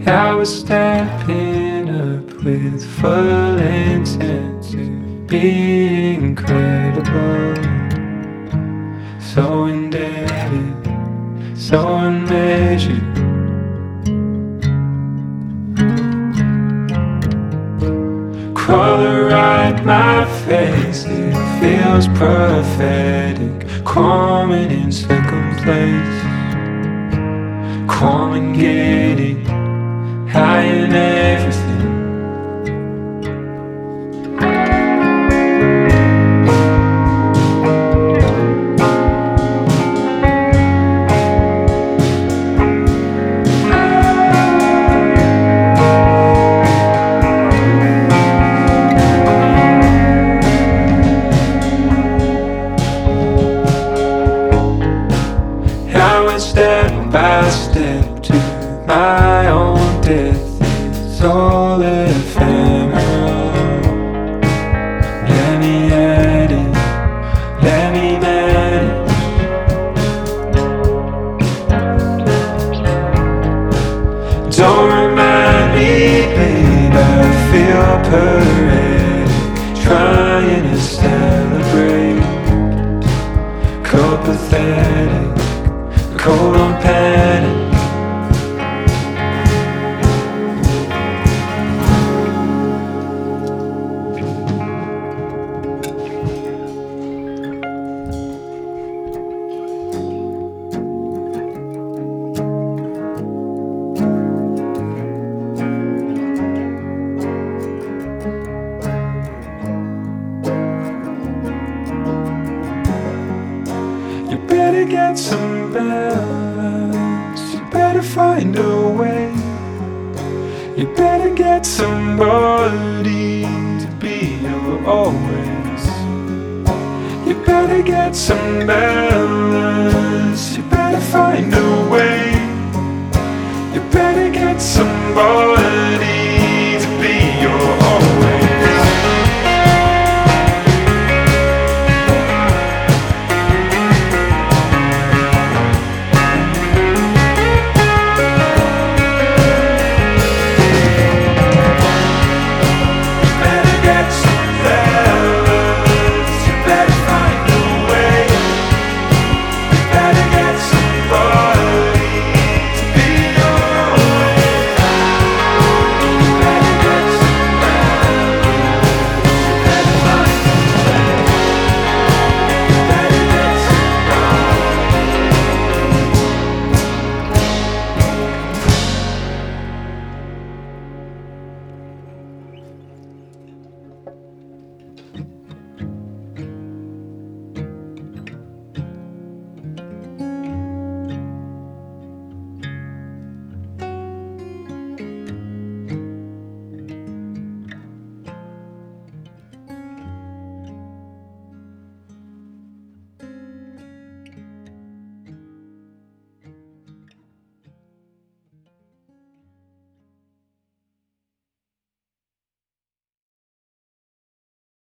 I was stepping up with full intent to be incredible. So indebted, so unmeasured. Color right my face, it feels prophetic. Calming in second place, calm and giddy, high in everything. Step by step to my own death, it's all ephemeral. Let me edit, let me manage. Don't remind me, babe, I feel poetic, trying to celebrate. Copathetic, cold on panic. You better get some balance, you better find a way. You better get somebody to be your always. You better get some balance.